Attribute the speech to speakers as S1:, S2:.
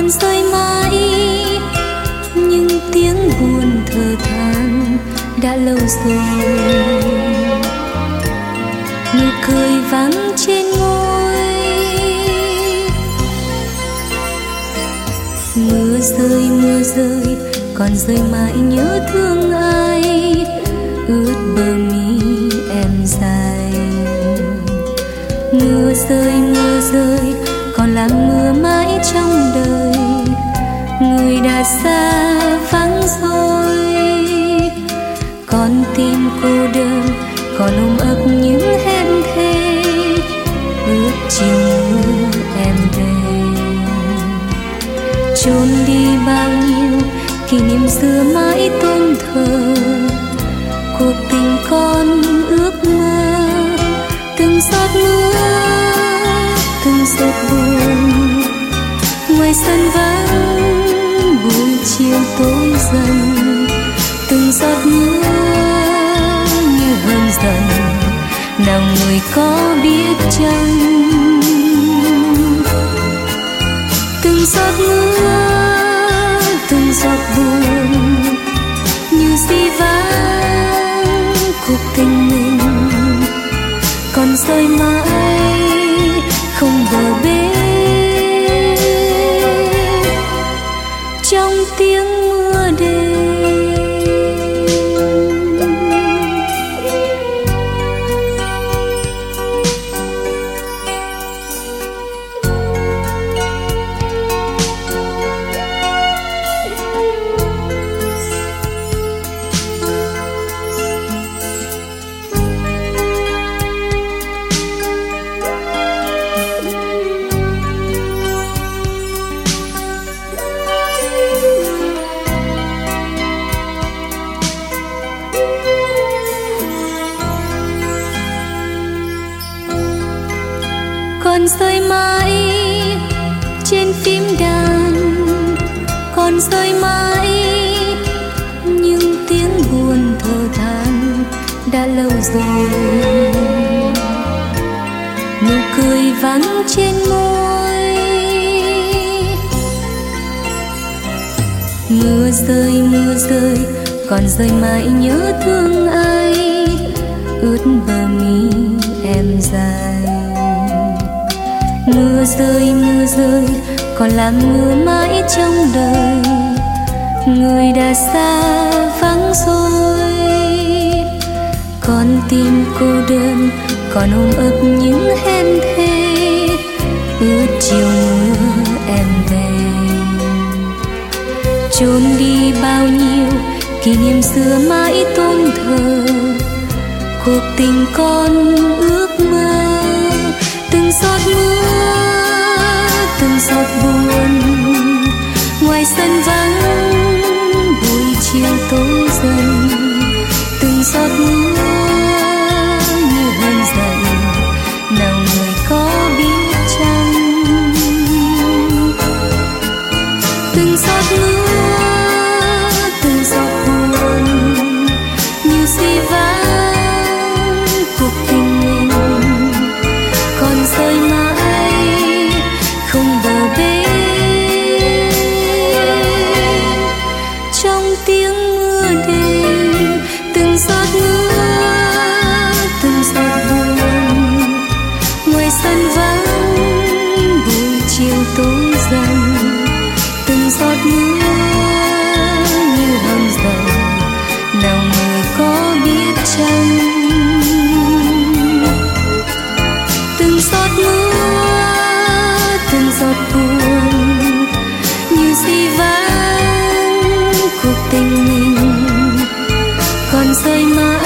S1: còn rơi mãi những tiếng buồn thở than đã lâu rồi. Nụ cười vắng trên môi, mưa rơi còn rơi mãi nhớ thương ai, ướt bờ mi em dài. Mưa rơi còn làm mưa mãi trong đời, người đã xa vắng rồi. Con tim cô đơn còn ôm ấp những hẹn thề, ước chiều mưa em về. Chôn đi bao nhiêu kỷ niệm xưa mãi tôn thờ, cuộc tình con ước mơ. Từng giọt mưa, từng giọt buồn, ngoài sân vắng buổi chiều tối dần. Từng giọt mưa như hờn dần, nào người có biết chăng. Từng giọt mưa, từng giọt buồn, như di vang cuộc tình mình, còn rơi mãi không bờ bến trong tiếng mưa đêm. Còn rơi mãi trên phím đàn, còn rơi mãi những tiếng buồn thở than đã lâu rồi. Nụ cười vắng trên môi, mưa rơi còn rơi mãi nhớ thương ai, ướt bờ mi em dài. Mưa rơi còn làm mưa mãi trong đời, người đã xa vắng rồi. Con tim cô đơn còn ôm ấp những hẹn thề, ước chiều mưa em về. Chôn đi bao nhiêu kỷ niệm xưa mãi tôn thờ, cuộc tình con ước mơ. Từng giọt mưa, từng giọt buồn, ngoài sân vắng buổi chiều tối dần. Từng giọt mưa như hờn dần, nào người có biết chăng. Từng giọt mưa, từng giọt buồn, như di vang cuộc tình mình, còn rơi mãi không bờ bến trong tiếng mưa đêm. Từng giọt mưa, từng giọt buồn, ngoài sân vắng buổi chiều tối dần. Từng giọt mưa như hờn dần, nào người có biết chăng. Từng giọt mưa, từng giọt buồn, như di vang cuộc tình mình, còn rơi mãi